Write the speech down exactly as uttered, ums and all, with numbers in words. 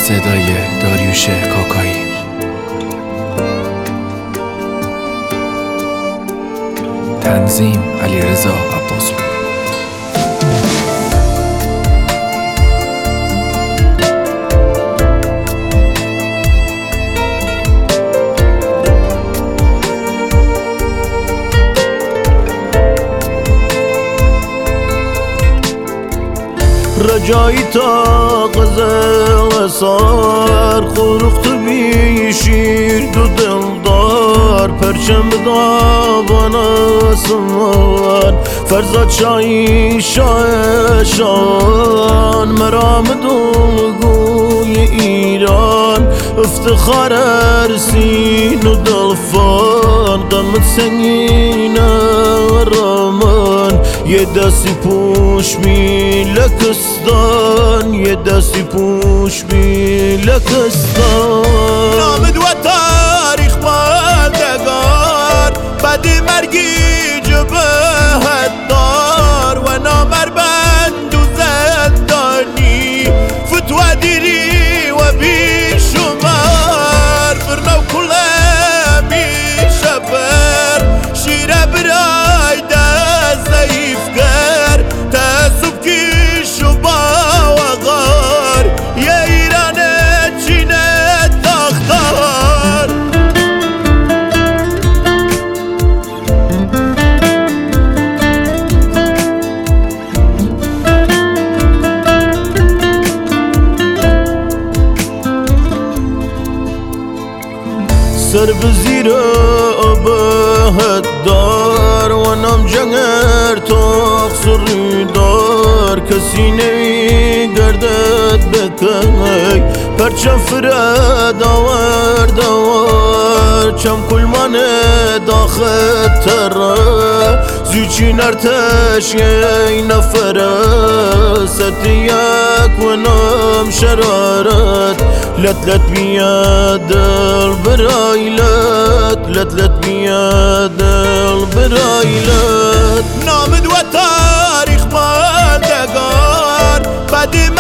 صدای داریوش کاکایی. تنظیم علیرضا عباسپور. رجایی تا غزل سار خورخت بی شیر دو دلدار پرچم داوان آسمان فرزاد شاهی شاه شان مرام دلگوی ایران افتخار ارسین و دلفان قمت سنگین رامان یه دستی پوش بی لکستان یه دستی پوش بی لکستان نامد و تاریخ ماندگار بدی مرگی جبهت دار و نامر بند و زندانی فتوه دیری و بی شمار برنو کله بی شبر شیره برای دست ضعیف گر تاسب کش و باوغار یه ایران چین تاختار سر بزیر آبهت دار و نام جنگر تقصری دار کسی نمیگردد بکنی پرچم فرد آور دوار چم کلمان داخل تره زوچین ارتش یه نفره ست یک و نام شرارت لت لت بیاد دل برای لت لت لت بیاد دل برای لت نامد و تاریخ ماندگار بدی